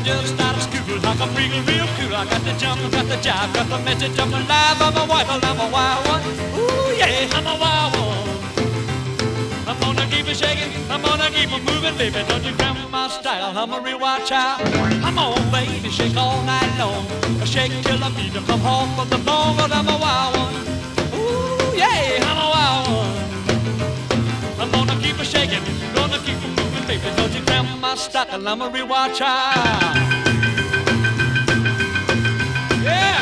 just out of school. Like a freak, real cool. I got the jump, got the jive, got the message of my life. I'm a wife, I'm a wild one. Ooh, yeah, I'm a wild one. I'm gonna keep it shaking, I'm gonna keep it moving, baby. Don't you grab my style, I'm a real wild child. I'm on, baby, shake all night long. Shake till I feel to come home from the bone, but I'm a wild one. Ooh, yeah, I'm a wild one. I'm gonna keep it shaking, gonna keep it moving, baby. Don't you grab my style, I'm a real wild child. Yeah.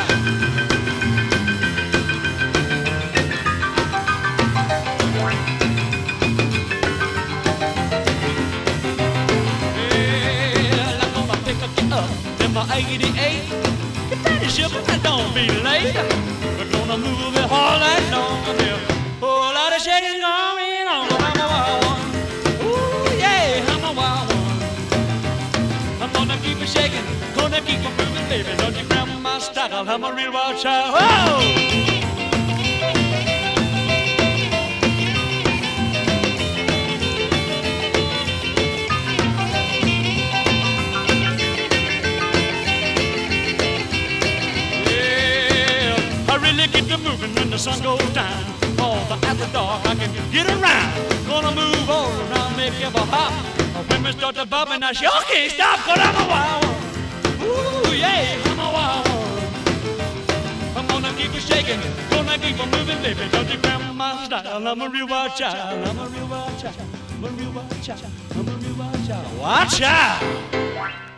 My 88, get ready, sugar, and don't be late. We're gonna move it all night long. There's a whole lot of shaking going on, but I'm a wild one. Ooh, yeah, I'm a wild one. I'm gonna keep it shaking, gonna keep it moving, baby. Don't you grab my style, I'm a real wild child. Whoa! Get to moving when the sun goes down. After dark I can get around. Gonna move all around, make you hop. When we start to bump and I sure can't stop, 'cause I'm a wild one. Ooh, yeah, I'm a wild one. I'm gonna keep it shaking, gonna keep it moving, baby. Don't you grab my style, I'm a real wild child. I'm a real wild child, I'm a real wild child, I'm a real wild child. Watch out!